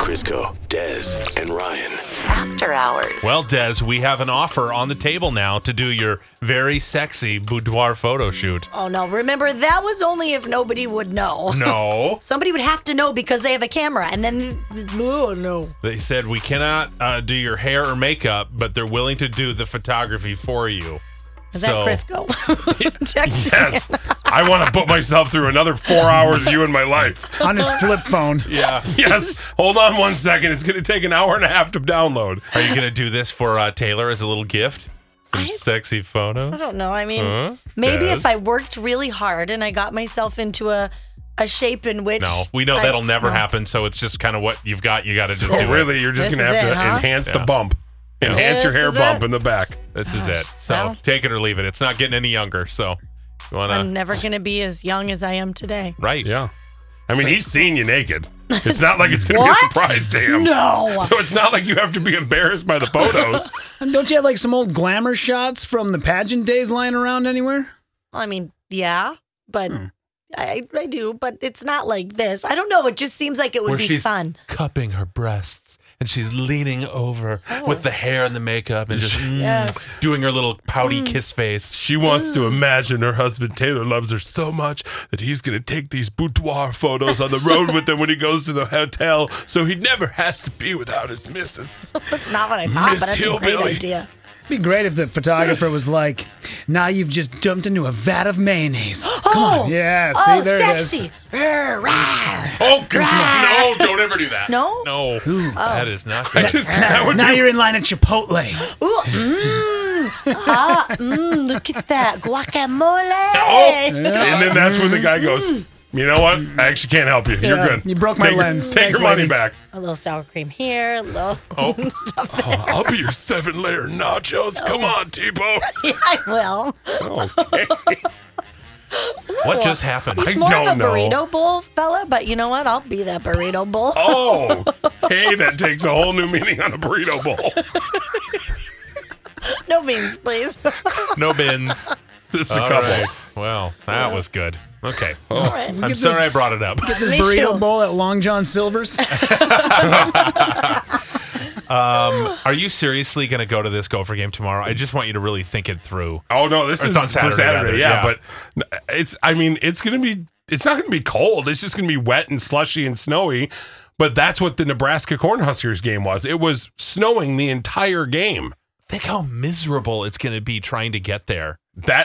Crisco, Des, and Ryan. After Hours. Well, Des, we have an offer on the table now to do your very sexy boudoir photo shoot. Oh, no. Remember, that was only if nobody would know. No. Somebody would have to know because they have a camera. And then, oh, no. They said we cannot do your hair or makeup, but they're willing to do the photography for you. Is that Crisco? Yes. I want to put myself through another 4 hours of you in my life. On his flip phone. Yeah. Yes. Hold on 1 second. It's going to take an hour and a half to download. Are you going to do this for Taylor as a little gift? Some sexy photos? I don't know. I mean, maybe if I worked really hard and I got myself into a shape in which... No, we know that'll never happen, so it's just kind of what you've got. You got to just do really, it. you're just going to have to enhance the bump. Enhance your hair bump in the back. This is it. So take it or leave it. It's not getting any younger, so you want to... I'm never going to be as young as I am today. Right. Yeah. I mean, he's seen you naked. It's not like it's going to be a surprise to him. No. So it's not like you have to be embarrassed by the photos. And don't you have like some old glamour shots from the pageant days lying around anywhere? I mean, yeah, but I do, but it's not like this. I don't know. It just seems like it would be fun. Cupping her breasts. And she's leaning over with the hair and the makeup and just doing her little pouty kiss face. She wants to imagine her husband Taylor loves her so much that he's going to take these boudoir photos on the road with him when he goes to the hotel so he never has to be without his missus. That's not what I thought, Miss but that's a great Hillbilly. idea. It'd be great if the photographer was like, now you've just jumped into a vat of mayonnaise. Come on. Yeah, see, there sexy. it is. Oh, no, don't ever do that. No? No. That is not good. Now you're in line at Chipotle. Ooh, look at that. Guacamole. And then that's when the guy goes, you know what? I actually can't help you. You're good. You broke my lens. Take Thanks, your money lady. back. A little sour cream here, a little stuff there. I'll be your 7-layer nachos. Come on, T-Bone. Yeah, I will. Okay. What just happened? He's more of a burrito bowl fella, but you know what? I'll be that burrito bowl. Oh, hey, that takes a whole new meaning on a burrito bowl. No beans, please. No bins. This is a All couple. right. Well, that was good. Okay. All right. I'm sorry I brought it up. Get this Me burrito too. bowl at Long John Silver's. Are you seriously going to go to this Gopher game tomorrow? I just want you to really think it through. Oh no, this It's is on Saturday, for Saturday. rather, Yeah, yeah. but it's not going to be cold. It's just going to be wet and slushy and snowy. But that's what the Nebraska Cornhuskers game was. It was snowing the entire game. Think how miserable it's going to be trying to get there.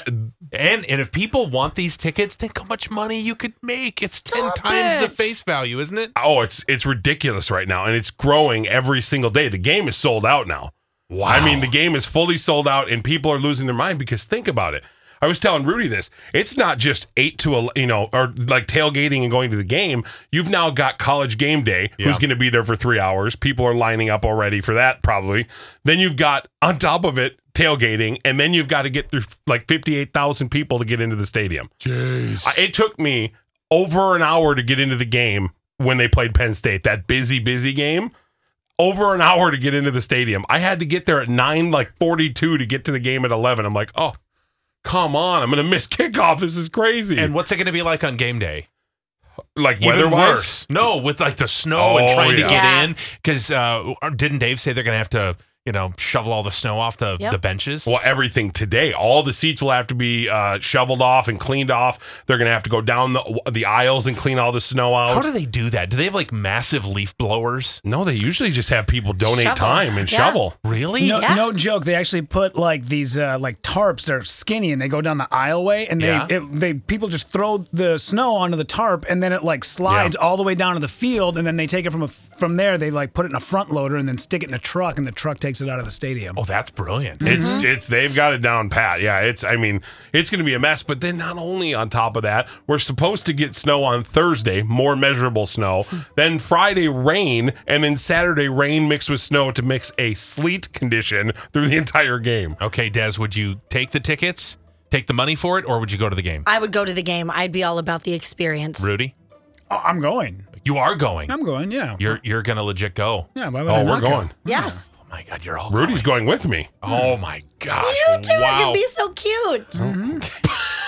And if people want these tickets, think how much money you could make. It's 10 times the face value, isn't it? oh, it's ridiculous right now, and it's growing every single day. The game is sold out now. Wow. I mean, the game is fully sold out, and people are losing their mind because think about it. I was telling Rudy this. It's not just 8 to 11, or like tailgating and going to the game. You've now got College Game Day, who's going to be there for 3 hours. People are lining up already for that, probably. Then you've got, on top of it, tailgating, and then you've got to get through like 58,000 people to get into the stadium. Jeez. It took me over an hour to get into the game when they played Penn State, that busy game. Over an hour to get into the stadium. I had to get there at 9:42 to get to the game at 11. I'm like, oh, come on. I'm going to miss kickoff. This is crazy. And what's it going to be like on game day? Like Even weather-wise? worse. No, with like the snow and trying to yeah. get in. Because didn't Dave say they're going to have to, shovel all the snow off the benches? Well, everything today. All the seats will have to be shoveled off and cleaned off. They're going to have to go down the aisles and clean all the snow out. How do they do that? Do they have like massive leaf blowers? No, they usually just have people donate Shovel. time and Yeah. shovel. Really? No, Yeah. no joke. They actually put like these like tarps. They're skinny and they go down the aisleway, and they people just throw the snow onto the tarp, and then it like slides all the way down to the field, and then they take it from there. They like put it in a front loader and then stick it in a truck, and the truck takes it out of the stadium. Oh, that's brilliant. It's they've got it down pat. Yeah, it's going to be a mess. But then not only on top of that, we're supposed to get snow on Thursday, more measurable snow. Then Friday rain, and then Saturday rain mixed with snow to mix a sleet condition through the entire game. Okay, Des, would you take the tickets, take the money for it, or would you go to the game? I would go to the game. I'd be all about the experience. Rudy? Oh, I'm going. You are going. I'm going. Yeah. You're going to legit go. Yeah. Why would I Oh, we're not go? going. Yes. Oh my God, you're all Rudy's going with me. Oh my gosh. You two wow. can be so cute. Oh,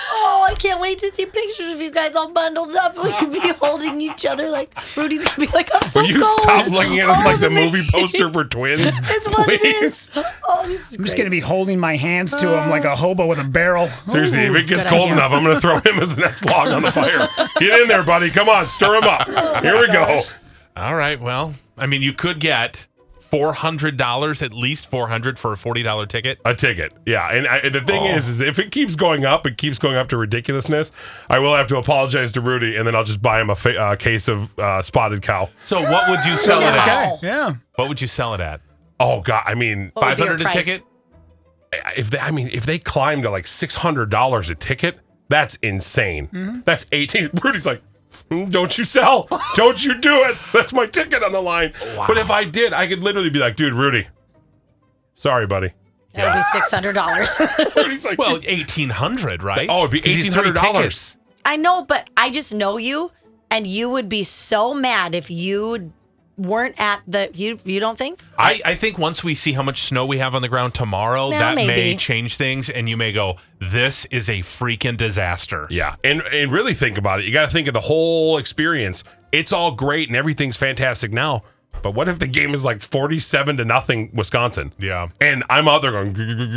I can't wait to see pictures of you guys all bundled up. We could be holding each other like Rudy's gonna be like, I'm so Will you cold. stop looking at us like the Hold me. movie poster for twins? It's what it Please? is. Oh, this is I'm just great. gonna be holding my hands to him like a hobo with a barrel. Seriously, if it gets good cold idea. enough, I'm going to throw him as the next log on the fire. Get in there, buddy. Come on, stir him up. Here we go. All right. Well, I mean, you could get $400, at least $400 for a $40 ticket. A ticket, yeah. And the thing is if it keeps going up, it keeps going up to ridiculousness. I will have to apologize to Rudy, and then I'll just buy him a case of spotted cow. So what would you sell it at? Okay, yeah. What would you sell it at? Oh God, I mean, What would be your $500 a price? ticket? if they climb to like $600 a ticket, that's insane. That's 18. Rudy's like, don't you sell? Don't you do it? That's my ticket on the line. But if I did, I could literally be like, dude, Rudy, sorry, buddy. That would be $600. Rudy's like, Well, $1,800, right? Oh, it'd be 'Cause he's three $1,800. tickets. I know, but I just know you, and you would be so mad if you weren't at the. You don't think? I think once we see how much snow we have on the ground tomorrow, Well, that may maybe. change things, and you may go, this is a freaking disaster. yeah. And really think about it. You got to think of the whole experience. It's all great and everything's fantastic now. But what if the game is like 47-0 Wisconsin? Yeah. And I'm out there going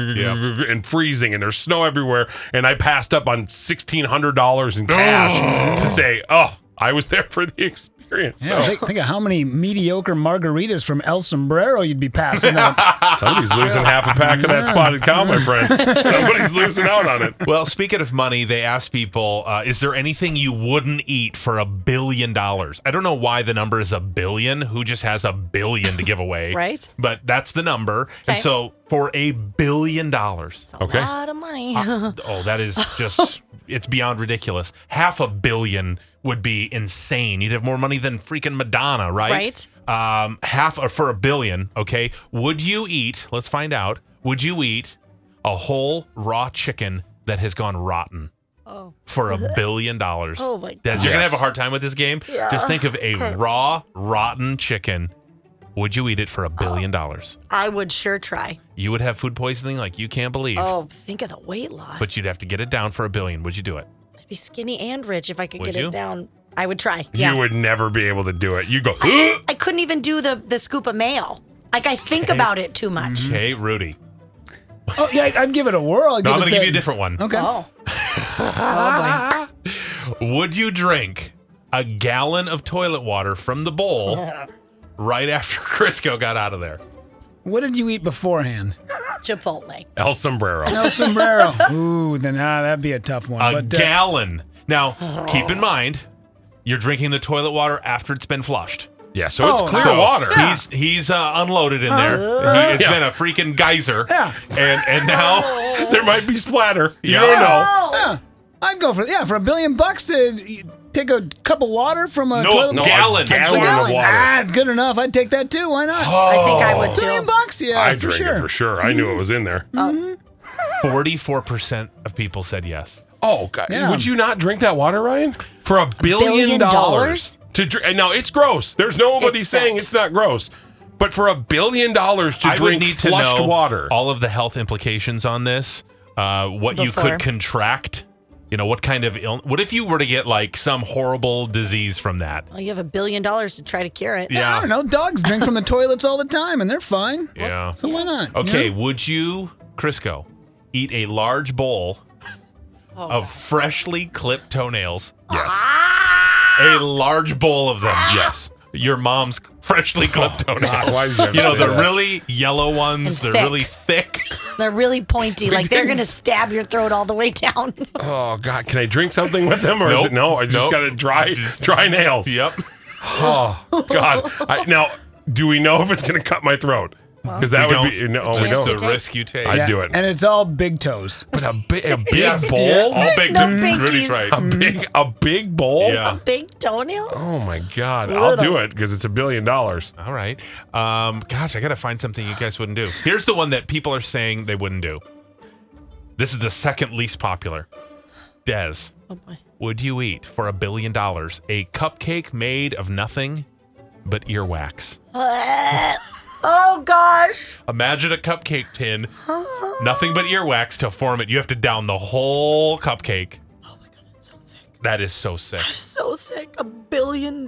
and freezing, and there's snow everywhere, and I passed up on $1,600 in cash to say, oh, I was there for the experience. Yeah, So think of how many mediocre margaritas from El Sombrero you'd be passing up. somebody's losing half a pack of that spotted cow, my friend. Somebody's losing out on it. Well, speaking of money, they asked people, is there anything you wouldn't eat for $1 billion? I don't know why the number is $1 billion. Who just has $1 billion to give away? Right. But that's the number. And Okay. so for $1 billion, It's a Okay. lot of money. oh, that is just, it's beyond ridiculous. $500 million would be insane. You'd have more money than freaking Madonna, right? Right. For $1 billion, okay? Would you eat, let's find out, would you eat a whole raw chicken that has gone rotten? Oh. For $1 billion. Oh, my Des, you're gonna Yes. have a hard time with this game. Yeah. Just think of a raw, rotten chicken. Would you eat it for $1 billion? I would sure try. You would have food poisoning like you can't believe. Oh, think of the weight loss. But you'd have to get it down for $1 billion. Would you do it? I'd be skinny and rich if I could Would get you? it down. I would try. Yeah. You would never be able to do it. You go, I couldn't even do the scoop of mayo. Like I think about it too much. Okay, Rudy. Oh, yeah, I'd give it a whirl. No, I'm gonna give you a different one. Okay. Oh. Oh Would you drink a gallon of toilet water from the bowl right after Crisco got out of there? What did you eat beforehand? boy. Chipotle. El Sombrero. El Sombrero. Ooh, then that'd be a tough one. A but gallon. Now, keep in mind, you're drinking the toilet water after it's been flushed. Yeah, so it's Oh, clear So water. He's unloaded in there. It's Yeah. been a freaking geyser. Yeah. And now There might be splatter. You Yeah. don't know. Oh. yeah, I'd go for $1 billion to take a cup of water from a toilet. no, A gallon. gallon of Gallon. water. Ah, good enough. I'd take that too. Why not? I think I would $1 billion too. bucks, yeah, I for drink sure. it for sure. I knew it was in there. 44% of people said yes. Oh, God. Yeah. Would you not drink that water, Ryan? For $1 billion? billion dollars? To drink. And now, it's gross. There's nobody It's saying sick. it's not gross. But for $1 billion to I would drink need to flushed know water. all of the health implications on this, what you Before. could contract. You know, what kind of what if you were to get like some horrible disease from that? Well, you have $1 billion to try to cure it. I don't know. Dogs drink from the toilets all the time, and they're fine. Yeah. So why not? Okay, You know? would you, Crisco, eat a large bowl of freshly clipped toenails? Yes. A large bowl of them. Yes. Your mom's freshly clipped toenails. God, why did you have You to know, say the that? really yellow ones, And they're thick. really thick. They're really pointy. Like they're didn't going to s- stab your throat all the way down. Oh, God. Can I drink something with them? Or is Nope. it no? I just Nope. got to dry nails. Yep. Oh, God. Now, do we know if it's going to cut my throat? Because that We would don't. be. No, we Chance don't. to It's a take. risk you take. I'd do it. And it's all big toes. But a big Yes. bowl? All big. No Rudy's biggies. right. A big bowl? Yeah. Big toenails? Oh my God. I'll do it because it's $1 billion. All right. Gosh, I got to find something you guys wouldn't do. Here's the one that people are saying they wouldn't do. This is the second least popular. Des, Oh boy. would you eat for $1 billion a cupcake made of nothing but earwax? Oh gosh. Imagine a cupcake tin, nothing but earwax to form it. You have to down the whole cupcake. That is so sick. So sick. $1 billion.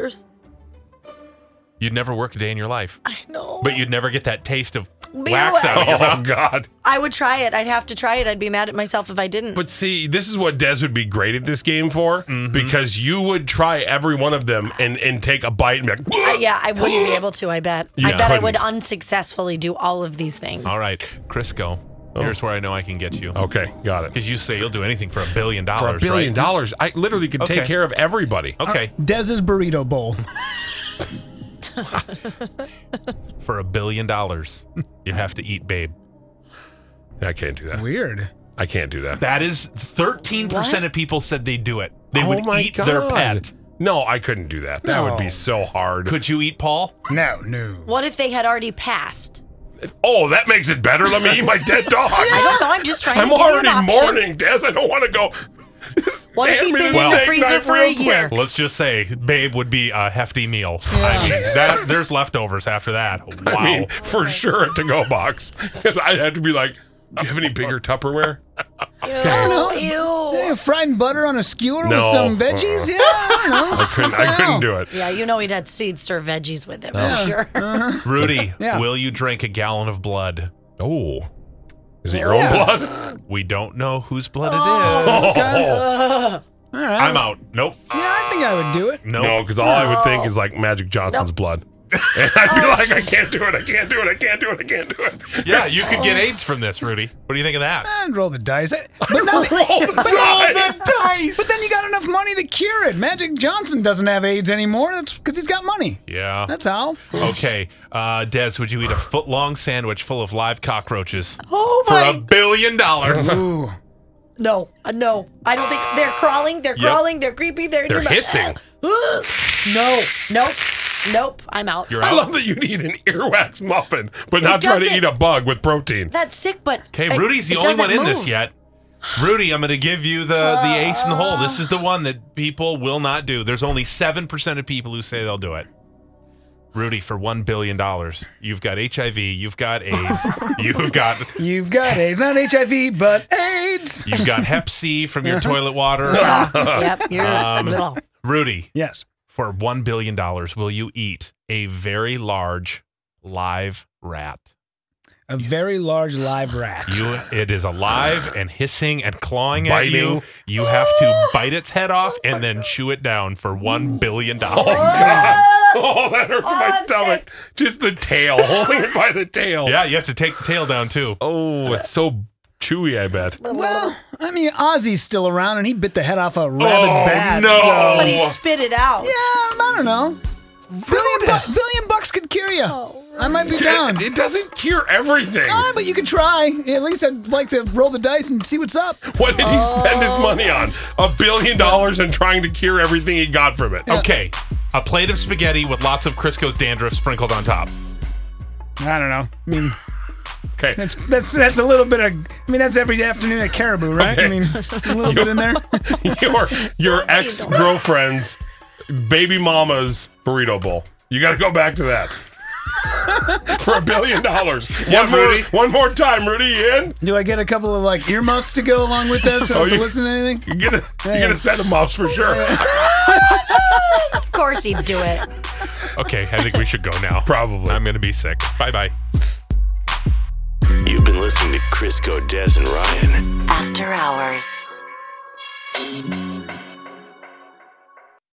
You'd never work a day in your life, I know. but you'd never get that taste of wax out of your Oh, mouth. God. I would try it. I'd have to try it. I'd be mad at myself if I didn't. But see, this is what Des would be great at this game for, because you would try every one of them and take a bite and be like, I wouldn't be able to, I bet. You I bet I would couldn't. unsuccessfully do all of these things. All right, Crisco. Here's where I know I can get you. okay, got it. Because you say you'll do anything for $1 billion. For $1 billion, right? I literally could take Okay. care of everybody. Okay. Dez's burrito bowl. For $1 billion, you have to eat Babe. I can't do that. Weird. I can't do that. That is 13% of people said they'd do it. They Oh would my eat their God. pet. No, I couldn't do that. That would be No. so hard. Could you eat Paul? No. What if they had already passed? Oh, that makes it better. Let me eat my dead dog. I don't know. I'm just trying I'm to give you an already option. mourning, Des. I don't want to go. What if Hand he'd me been the in the steak freezer knife for a real year? quick. Let's just say Babe would be a hefty meal. I mean, there's leftovers after that. Wow. I mean, for sure, a to-go box. Because I'd have to be like, do you have any bigger Tupperware? Ew. Fried butter on a skewer No. with some veggies? Yeah, I don't know. I couldn't do it. Yeah, you know he'd had seed serve veggies with it, for sure. Rudy, Yeah. will you drink a gallon of blood? Oh. Is it your own blood? We don't know whose blood it Oh. is. All right. I'm out. Nope. Yeah, I think I would do it. Nope. No, because all I would think is like Magic Johnson's blood. And I'd be like, I can't do it. I can't do it. I can't do it. I can't do it. Yeah, you could get AIDS from this, Rudy. What do you think of that? And roll the dice. But no, Roll the dice. But then you got enough money to cure it. Magic Johnson doesn't have AIDS anymore. That's because he's got money. Yeah. That's how. Okay. Des, would you eat a foot-long sandwich full of live cockroaches Oh for my! $1 billion? Ooh. No. I don't think they're crawling. They're crawling. They're creepy. They're hissing. Nope. I'm out. You're I out. love that you need an earwax muffin, but not try to doesn't- eat a bug with protein. That's sick, but Okay, it- Rudy's the it only one doesn't in this move. yet. Rudy, I'm going to give you the ace in the hole. This is the one that people will not do. There's only 7% of people who say they'll do it. Rudy, for $1 billion, you've got HIV, you've got AIDS, you've got AIDS, not HIV, but AIDS. you've got Hep C from your toilet water. Yep. You're well, Rudy, Yes. for $1 billion, will you eat a very large live rat? A very large live rat. It is alive and hissing and clawing at Biting. you. You have to bite its head off and then chew it down for $1 billion. Oh, that hurts my I'm stomach. Just the tail, holding it by the tail. Yeah, you have to take the tail down too. Oh, it's so chewy, I bet. Well, I mean, Ozzy's still around, and he bit the head off a rabid bat. no. So, but he spit it out. yeah, I don't know. Billion bucks could cure you. I might be down. It doesn't cure everything. But you could try. At least I'd like to roll the dice and see what's up. What did he spend his money on? $1 billion and trying to cure everything he got from it. Okay, a plate of spaghetti with lots of Crisco's dandruff sprinkled on top. I don't know. I mean, Okay. that's a little bit of. I mean, that's every afternoon at Caribou, right? Okay. I mean, a little bit in there. your ex-girlfriend's baby mama's burrito bowl. You got to go back to that. For $1 billion. One more time, Rudy. You in? Do I get a couple of like earmuffs to go along with that so I don't have to you- listen to anything? You get a set of muffs for sure. Of course he'd do it. Okay, I think we should go now. Probably. I'm going to be sick. Bye-bye. You've been listening to Crisco, Des, and Ryan. After Hours.